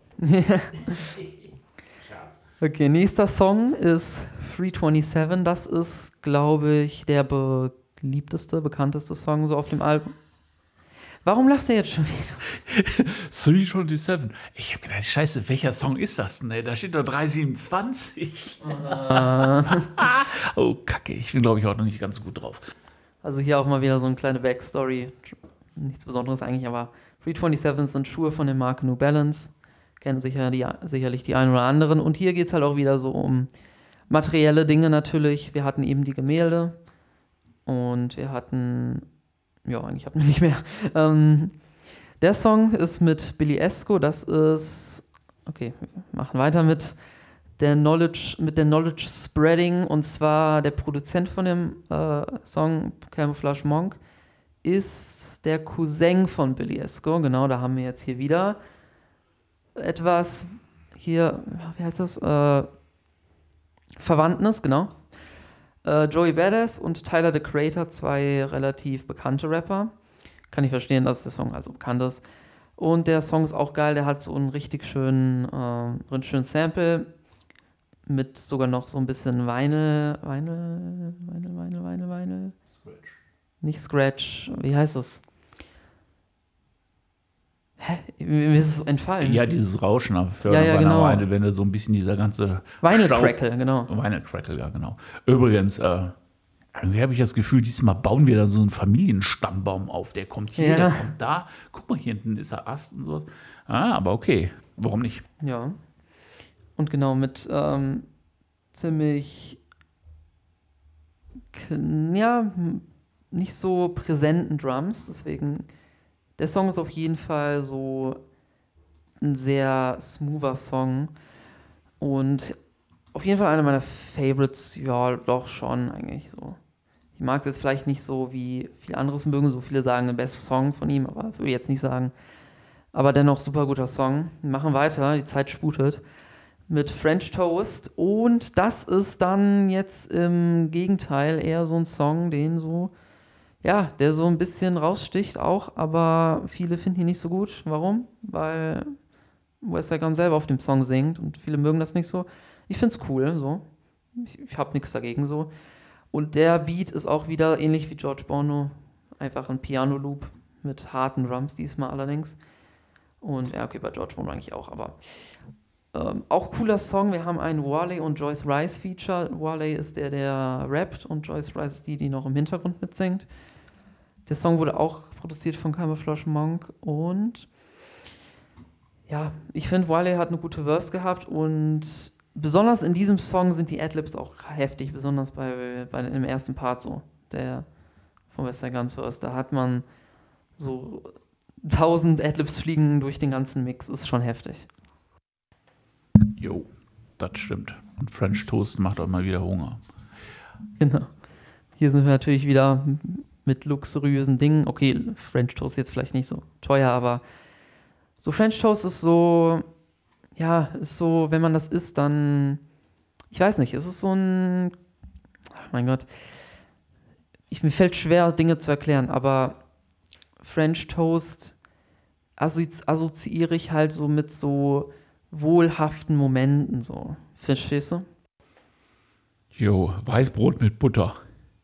Scherz. Okay, nächster Song ist three twenty-seven. Das ist, glaube ich, der beliebteste, bekannteste Song so auf dem Album. Warum lacht er jetzt schon wieder? three twenty-seven. Ich habe gedacht, scheiße, welcher Song ist das denn? Ey? Da steht doch drei siebenundzwanzig. Uh. Oh, Kacke. Ich bin, glaube ich, auch noch nicht ganz so gut drauf. Also hier auch mal wieder so eine kleine Backstory. Nichts Besonderes eigentlich, aber three twenty-seven sind Schuhe von der Marke New Balance. Kennen sicher die, sicherlich die einen oder anderen. Und hier geht es halt auch wieder so um materielle Dinge natürlich. Wir hatten eben die Gemälde und wir hatten... Ja, eigentlich hatten wir nicht mehr. Ähm, der Song ist mit Billy Esco, das ist, okay, wir machen weiter mit der Knowledge, mit der Knowledge Spreading, und zwar der Produzent von dem äh, Song, Camouflage Monk, ist der Cousin von Billy Esco, genau, da haben wir jetzt hier wieder etwas, hier, wie heißt das, äh, Verwandtnis, genau. Uh, Joey Badass und Tyler, the Creator, zwei relativ bekannte Rapper. Kann ich verstehen, dass der Song also bekannt ist. Und der Song ist auch geil, der hat so einen richtig schönen, äh, einen schönen Sample mit sogar noch so ein bisschen Vinyl, Vinyl, Vinyl, Vinyl, Vinyl, Vinyl. Scratch. Nicht Scratch, wie heißt das? Hä? Mir ist es entfallen. Ja, dieses Rauschen auf Ja, ja, genau. Vinyl, wenn du so ein bisschen dieser ganze Vinyl Staub- Crackle, genau. Vinyl Crackle, ja, genau. Übrigens, äh, irgendwie habe ich das Gefühl, diesmal bauen wir da so einen Familienstammbaum auf. Der kommt hier, Ja. der kommt da. Guck mal, hier hinten ist der Ast und sowas. Ah, aber okay. Warum nicht? Ja. Und genau, mit ähm, ziemlich, kn- ja, m- nicht so präsenten Drums. Deswegen, der Song ist auf jeden Fall so ein sehr smoother Song. Und auf jeden Fall einer meiner Favorites, ja, doch schon eigentlich so. Ich mag es jetzt vielleicht nicht so, wie viele anderes mögen. So viele sagen, der beste Song von ihm, aber würde ich jetzt nicht sagen. Aber dennoch super guter Song. Wir machen weiter, die Zeit sputet. Mit French Toast. Und das ist dann jetzt im Gegenteil eher so ein Song, den so, ja, der so ein bisschen raussticht auch, aber viele finden ihn nicht so gut. Warum? Weil Westside Gunn selber auf dem Song singt und viele mögen das nicht so. Ich find's cool, so. Ich, ich hab nichts dagegen, so. Und der Beat ist auch wieder ähnlich wie George Bono. Einfach ein Piano-Loop mit harten Drums diesmal allerdings. Und ja, okay, bei George Bono eigentlich auch, aber ähm, auch cooler Song. Wir haben einen Wale und Joyce Rice Feature. Wale ist der, der rappt, und Joyce Rice ist die, die noch im Hintergrund mitsingt. Der Song wurde auch produziert von Camouflage Monk und ja, ich finde, Wale hat eine gute Verse gehabt und besonders in diesem Song sind die Adlibs auch heftig, besonders bei, bei im ersten Part so, der von Westside Gunns Verse. Da hat man so tausend Adlibs fliegen durch den ganzen Mix, ist schon heftig. Jo, das stimmt. Und French Toast macht auch mal wieder Hunger. Genau. Hier sind wir natürlich wieder mit luxuriösen Dingen. Okay, French Toast jetzt vielleicht nicht so teuer, aber so French Toast ist so, ja, ist so, wenn man das isst, dann, ich weiß nicht, es ist so ein, ach mein Gott, ich, mir fällt schwer, Dinge zu erklären, aber French Toast assozi- assoziiere ich halt so mit so wohlhaften Momenten, so. Verstehst du? Jo, Weißbrot mit Butter.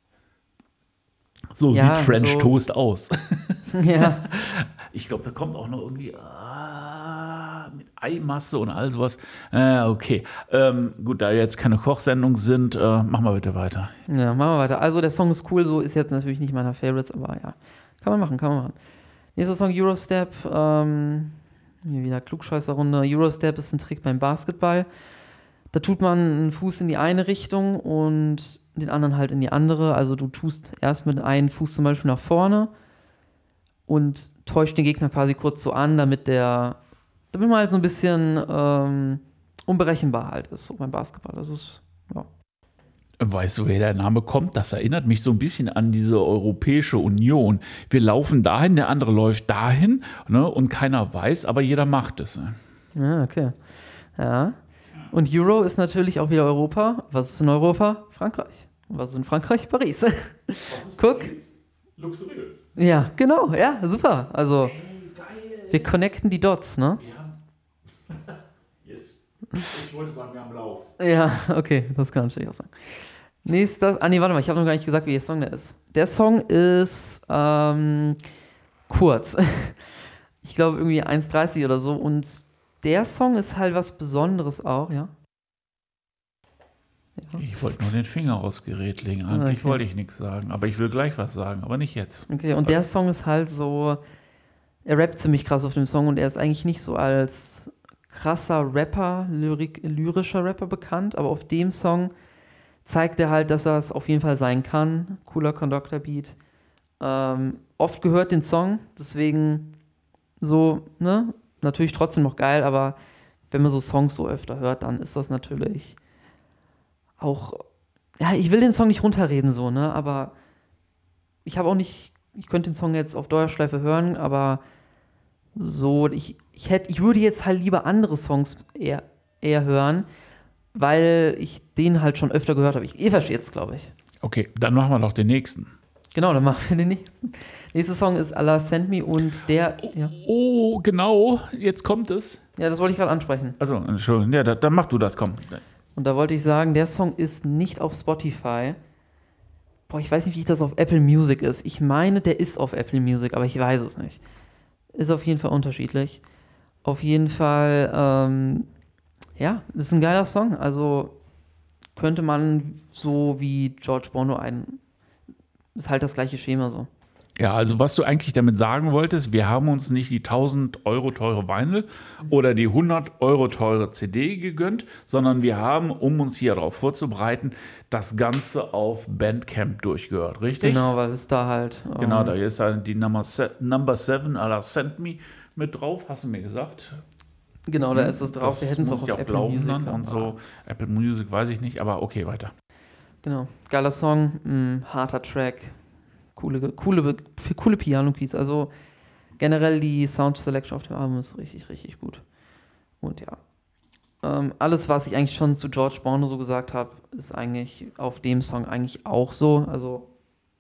So Ja, sieht French so- Toast aus. Ja. Ich glaube, da kommt auch noch irgendwie ah, mit Eimasse und all sowas. Äh, okay. Ähm, gut, da jetzt keine Kochsendungen sind, äh, machen wir bitte weiter. Ja, machen wir weiter. Also der Song ist cool, so ist jetzt natürlich nicht meiner Favorites, aber ja, kann man machen, kann man machen. Nächster Song, Eurostep. Ähm, hier wieder Klugscheißer-Runde. Eurostep ist ein Trick beim Basketball. Da tut man einen Fuß in die eine Richtung und den anderen halt in die andere. Also du tust erst mit einem Fuß zum Beispiel nach vorne und täuscht den Gegner quasi kurz so an, damit der, damit man halt so ein bisschen ähm, unberechenbar halt ist, so beim Basketball. Das ist, ja. Weißt du, woher der Name kommt? Das erinnert mich so ein bisschen an diese Europäische Union. Wir laufen dahin, der andere läuft dahin, ne, und keiner weiß, aber jeder macht es. Ja, okay. Ja. Und Euro ist natürlich auch wieder Europa. Was ist in Europa? Frankreich. Was ist in Frankreich? Paris. Guck. Luxuriös. Ja, genau. Ja, super. Also, Ey, geil. wir connecten die Dots, ne? Ja. Yes. Ich wollte sagen, wir haben Lauf. Ja, okay. Das kann natürlich auch sein. Nächster. Ah, nee, warte mal. Ich habe noch gar nicht gesagt, wie der Song der ist. Der Song ist ähm, kurz. Ich glaube, irgendwie eins dreißig oder so. Und der Song ist halt was Besonderes auch, ja. Ja. Ich wollte nur den Finger aufs Gerät legen. Eigentlich Okay. wollte ich nichts sagen, aber ich will gleich was sagen, aber nicht jetzt. Okay, und der Song ist halt so, er rappt ziemlich krass auf dem Song und er ist eigentlich nicht so als krasser Rapper, lyrik, lyrischer Rapper bekannt, aber auf dem Song zeigt er halt, dass er es auf jeden Fall sein kann. Cooler Conductor-Beat. Ähm, oft gehört den Song, deswegen so, ne, natürlich trotzdem noch geil, aber wenn man so Songs so öfter hört, dann ist das natürlich auch, ja, ich will den Song nicht runterreden so, ne, aber ich habe auch nicht, ich könnte den Song jetzt auf Dauerschleife hören, aber so, ich, ich hätte, ich würde jetzt halt lieber andere Songs eher, eher hören, weil ich den halt schon öfter gehört habe. Ich, ihr versteht es, glaube ich. Okay, dann machen wir doch den nächsten. Genau, dann machen wir den nächsten. Nächster Song ist Allah Send Me und der, ja, Oh, genau, jetzt kommt es. ja, das wollte ich gerade ansprechen. Also, Entschuldigung, ja, da, dann mach du das, komm. Und da wollte ich sagen, der Song ist nicht auf Spotify. Boah, ich weiß nicht, wie das auf Apple Music ist. Ich meine, der ist auf Apple Music, aber ich weiß es nicht. Ist auf jeden Fall unterschiedlich. Auf jeden Fall, ähm, ja, ist ein geiler Song. Also könnte man so wie George Bono ein. Ist halt das gleiche Schema so. Ja, also was du eigentlich damit sagen wolltest, wir haben uns nicht die tausend Euro teure Vinyl oder die hundert Euro teure C D gegönnt, sondern wir haben, um uns hier darauf vorzubereiten, das Ganze auf Bandcamp durchgehört, richtig? Genau, weil es da halt. ähm, Genau, da ist halt die Number, se Number seven à la Send Me mit drauf, hast du mir gesagt. Genau, da ist es drauf. Das Wir hätten es muss auch auf ich auch Apple glauben Music. dann und aber- so. Apple Music weiß ich nicht, aber okay, weiter. Genau, geiler Song, mh, harter Track, coole, coole, coole Piano-Keys. Also generell die Sound Selection auf dem Album ist richtig, richtig gut. Und ja, ähm, alles, was ich eigentlich schon zu George Bono so gesagt habe, ist eigentlich auf dem Song eigentlich auch so. Also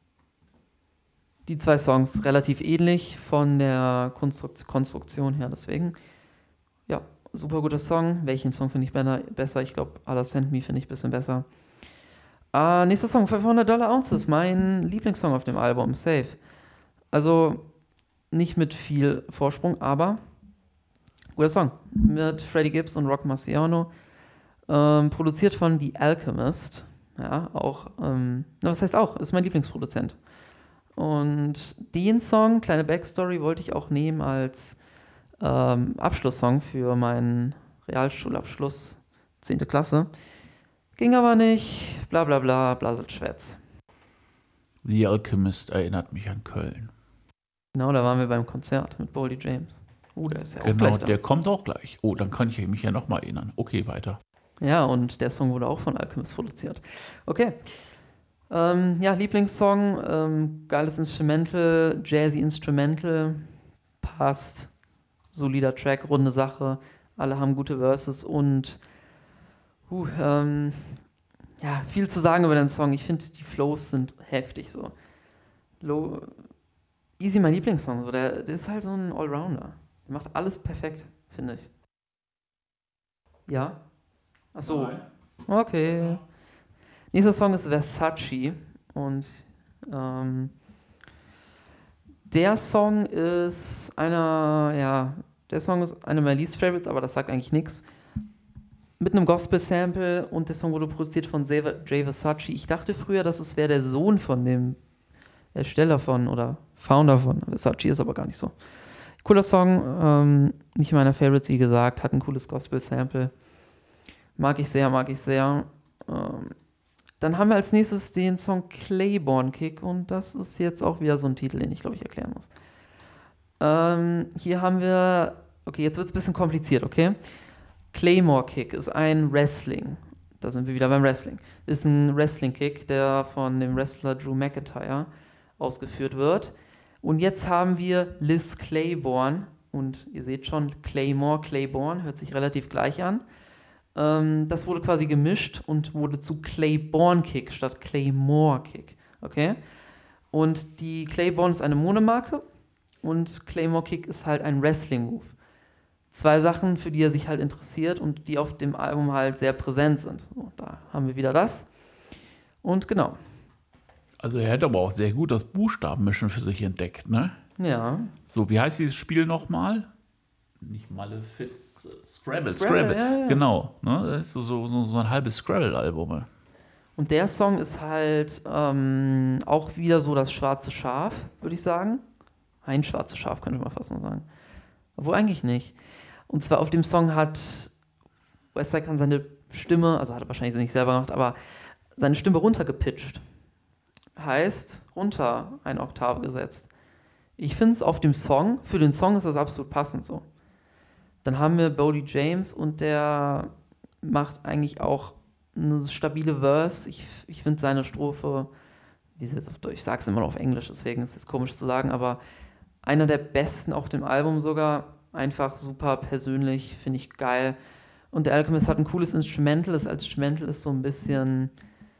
die zwei Songs relativ ähnlich von der Konstrukt Konstruktion her, deswegen ja, super guter Song. Welchen Song finde ich better- besser? Ich glaube, Allah Send Me finde ich ein bisschen besser. Uh, nächster Song, fünfhundert Dollar Ounces, mein Lieblingssong auf dem Album, safe. Also nicht mit viel Vorsprung, aber guter Song. Mit Freddie Gibbs und Rock Marciano. Ähm, produziert von The Alchemist. Ja, auch, ähm, na, was heißt auch, ist mein Lieblingsproduzent. Und den Song, kleine Backstory, wollte ich auch nehmen als ähm, Abschlusssong für meinen Realschulabschluss, zehnte Klasse. Ging aber nicht, bla bla bla, Blaselschwätz. The Alchemist erinnert mich an Köln. Genau, da waren wir beim Konzert mit Boldy James. Oh, der ist ja auch Genau, gleich da. der kommt auch gleich. Oh, dann kann ich mich ja nochmal erinnern. Okay, weiter. Ja, und der Song wurde auch von Alchemist produziert. Okay. Ähm, ja, Lieblingssong, ähm, geiles Instrumental, Jazzy Instrumental, passt, solider Track, runde Sache, alle haben gute Verses und uh, ähm, ja, viel zu sagen über den Song. Ich finde, die Flows sind heftig so. Low, Easy, mein Lieblingssong, so. Der, der ist halt so ein Allrounder. Der macht alles perfekt, finde ich. Ja? Achso. Okay. Nächster Song ist Versace und ähm, der Song ist einer, ja, der Song ist einer meiner Least Favorites, aber das sagt eigentlich nichts. Mit einem Gospel-Sample und der Song wurde produziert von Jay Versace. Ich dachte früher, dass es wäre der Sohn von dem Ersteller von oder Founder von Versace, ist aber gar nicht so. Cooler Song, ähm, nicht meiner Favorites, wie gesagt, hat ein cooles Gospel-Sample. Mag ich sehr, mag ich sehr. Ähm, Dann haben wir als nächstes den Song Claiborne Kick und das ist jetzt auch wieder so ein Titel, den ich glaube ich erklären muss. Ähm, hier haben wir, okay, jetzt wird es ein bisschen kompliziert, okay? Claymore Kick ist ein Wrestling, da sind wir wieder beim Wrestling, ist ein Wrestling Kick, der von dem Wrestler Drew McIntyre ausgeführt wird. Und jetzt haben wir Liz Claiborne und ihr seht schon, Claymore, Claiborne, hört sich relativ gleich an. Das wurde quasi gemischt und wurde zu Claiborne Kick statt Claymore Kick. Okay? Und die Claiborne ist eine Modemarke und Claymore Kick ist halt ein Wrestling-Move. Zwei Sachen, für die er sich halt interessiert und die auf dem Album halt sehr präsent sind. So, da haben wir wieder das. Und genau. Also er hat aber auch sehr gut das Buchstabenmischen für sich entdeckt, ne? Ja. So, wie heißt dieses Spiel nochmal? Nicht Malefiz, Scrabble, Scrabble, Scrabble, ja, ja. genau. Ne? Das ist so, so, so, so ein halbes Scrabble-Album. Und der Song ist halt ähm, auch wieder so das schwarze Schaf, würde ich sagen. Ein schwarzes Schaf, könnte man fast noch sagen. Obwohl eigentlich nicht. Und zwar auf dem Song hat Westside Gunn seine Stimme, also hat er wahrscheinlich nicht selber gemacht, aber seine Stimme runtergepitcht. Heißt, runter eine Oktave gesetzt. Ich finde es auf dem Song, für den Song ist das absolut passend so. Dann haben wir Boldy James und der macht eigentlich auch eine stabile Verse. Ich, ich finde seine Strophe, wie ist jetzt auf Deutsch, ich sage es immer noch auf Englisch, deswegen ist es komisch zu sagen, aber einer der besten auf dem Album sogar. Einfach super persönlich, finde ich geil. Und der Alchemist hat ein cooles Instrumental. Das Instrumental ist so ein bisschen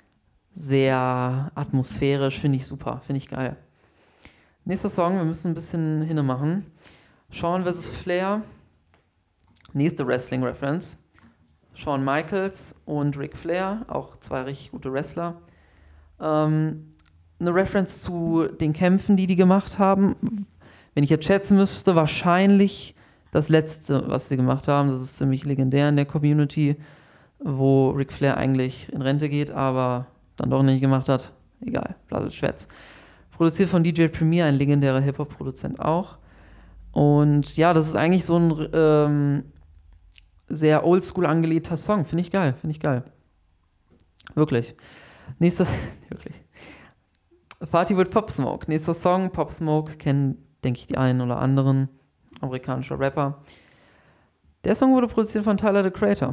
sehr atmosphärisch, finde ich super, finde ich geil. Nächster Song, wir müssen ein bisschen hinne machen. Shawn versus. Flair. Nächste Wrestling-Reference. Shawn Michaels und Ric Flair, auch zwei richtig gute Wrestler. Ähm, eine Reference zu den Kämpfen, die die gemacht haben. Wenn ich jetzt schätzen müsste, wahrscheinlich das letzte, was sie gemacht haben. Das ist ziemlich legendär in der Community, wo Ric Flair eigentlich in Rente geht, aber dann doch nicht gemacht hat. Egal, Blatt Schwätz. Produziert von D J Premier, ein legendärer Hip-Hop-Produzent auch. Und ja, das ist eigentlich so ein ähm, sehr oldschool angelehnter Song. Finde ich geil, finde ich geil. Wirklich. Nächster, wirklich. Party with Pop Smoke. Nächster Song, Pop Smoke, kennen, denke ich, die einen oder anderen. Amerikanischer Rapper. Der Song wurde produziert von Tyler, the Creator.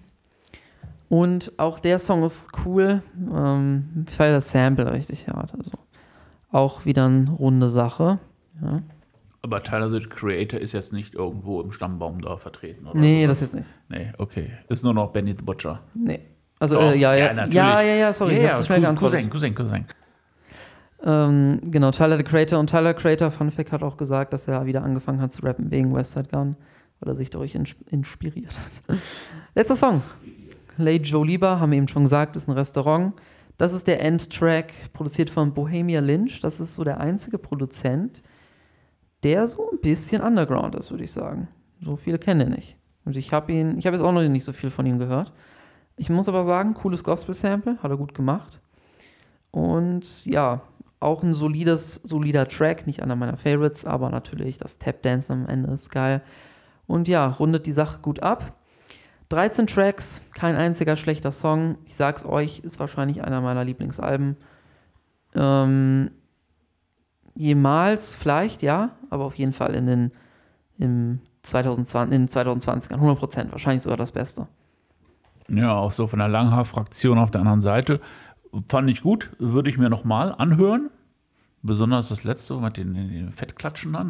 Und auch der Song ist cool. Ähm, ich feiere das Sample richtig hart. Also auch wieder eine runde Sache. Ja. Aber Tyler, the Creator ist jetzt nicht irgendwo im Stammbaum da vertreten, oder? Nee, sowas? das jetzt nicht. Nee, okay. Ist nur noch Benny the Butcher. Nee. Also, Doch, äh, ja, ja, ja, natürlich. ja, ja, ja, sorry, Ja, ich ja, hab's so schnell geantwortet. Cousin, Cousin, Cousin. Ähm, genau, Tyler, the Creator. Und Tyler, the Creator, Fun Fact, hat auch gesagt, dass er wieder angefangen hat zu rappen wegen Westside Gunn, weil er sich dadurch ins- inspiriert hat. Letzter Song. Late Joe Lieber, haben wir eben schon gesagt, ist ein Restaurant. Das ist der Endtrack, produziert von Bohemia Lynch. Das ist so der einzige Produzent, der so ein bisschen underground ist, würde ich sagen. So viele kennen ihn nicht. Und ich habe ihn, ich habe jetzt auch noch nicht so viel von ihm gehört. Ich muss aber sagen, cooles Gospel-Sample, hat er gut gemacht. Und ja, auch ein solides, solider Track, nicht einer meiner Favorites, aber natürlich das Tap-Dance am Ende ist geil. Und ja, rundet die Sache gut ab. dreizehn Tracks, kein einziger schlechter Song. Ich sag's euch, ist wahrscheinlich einer meiner Lieblingsalben. Ähm, jemals vielleicht, ja, aber auf jeden Fall in den im zwanzig zwanzig, in zwanzig zwanzig, hundert Prozent, wahrscheinlich sogar das Beste. Ja, auch so von der Langhaar-Fraktion auf der anderen Seite. Fand ich gut, würde ich mir nochmal anhören. Besonders das letzte mit den, den Fettklatschen dann.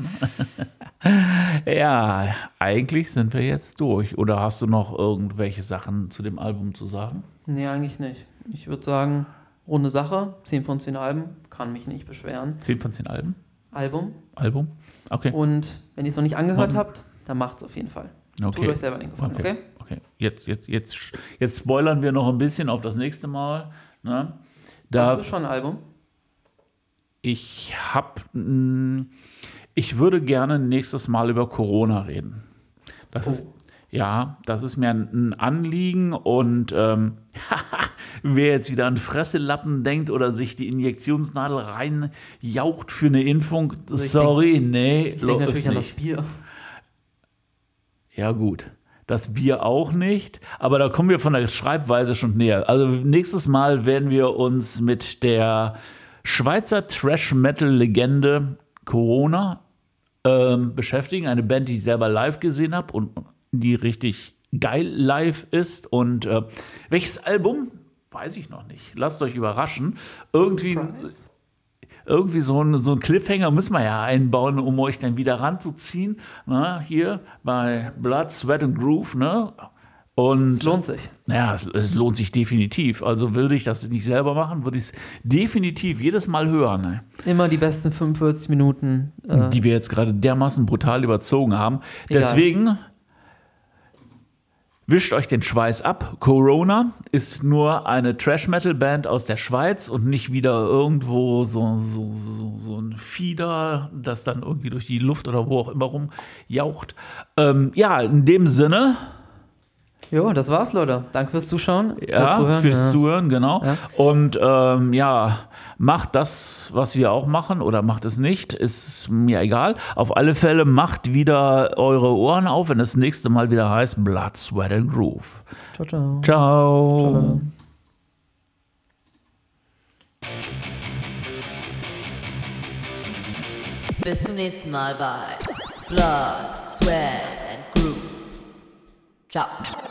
Ja, eigentlich sind wir jetzt durch. Oder hast du noch irgendwelche Sachen zu dem Album zu sagen? Nee, eigentlich nicht. Ich würde sagen, runde Sache, zehn von zehn Alben, kann mich nicht beschweren. zehn von zehn Alben? Album. Album? Okay. Und wenn ihr es noch nicht angehört Mhm. habt, dann macht es auf jeden Fall. Okay. Tut euch selber den Gefallen, okay? Okay. Okay. Jetzt, jetzt, jetzt, jetzt spoilern wir noch ein bisschen auf das nächste Mal. Ne? Da Hast du schon ein Album? Ich hab, mh, ich würde gerne nächstes Mal über Corona reden. Das Oh. ist, ja, das ist mir ein Anliegen und ähm, wer jetzt wieder an Fresselappen denkt oder sich die Injektionsnadel reinjaucht für eine Impfung, Also ich sorry, nee, Ich denke läuft natürlich an das nicht. Bier. Ja gut, das Bier auch nicht, aber da kommen wir von der Schreibweise schon näher. Also nächstes Mal werden wir uns mit der Schweizer Thrash-Metal-Legende Corona ähm, beschäftigen. Eine Band, die ich selber live gesehen habe und die richtig geil live ist. Und äh, welches Album? Weiß ich noch nicht. Lasst euch überraschen. Irgendwie, Surprise. irgendwie so ein, so ein Cliffhanger müssen wir ja einbauen, um euch dann wieder ranzuziehen. Na, hier bei Blood, Sweat and Groove. Ne? Und Es lohnt sich. ja, es, es lohnt sich definitiv. Also würde ich das nicht selber machen, würde ich es definitiv jedes Mal hören. Ne? Immer die besten fünfundvierzig Minuten. Äh, Die wir jetzt gerade dermaßen brutal überzogen haben. Egal. Deswegen wischt euch den Schweiß ab. Corona ist nur eine Trash-Metal-Band aus der Schweiz und nicht wieder irgendwo so, so, so, so ein Fieder, das dann irgendwie durch die Luft oder wo auch immer rumjaucht. Ähm, ja, in dem Sinne. jo, das war's, Leute. Danke fürs Zuschauen. Ja, äh, Zuhören. fürs ja. Zuhören, genau. Ja. Und ähm, ja, macht das, was wir auch machen oder macht es nicht, ist mir egal. Auf alle Fälle macht wieder eure Ohren auf, wenn das nächste Mal wieder heißt Blood, Sweat and Groove. Ciao, ciao. Ciao. Ciao, Leute. Bis zum nächsten Mal bei Blood, Sweat and Groove. Ciao.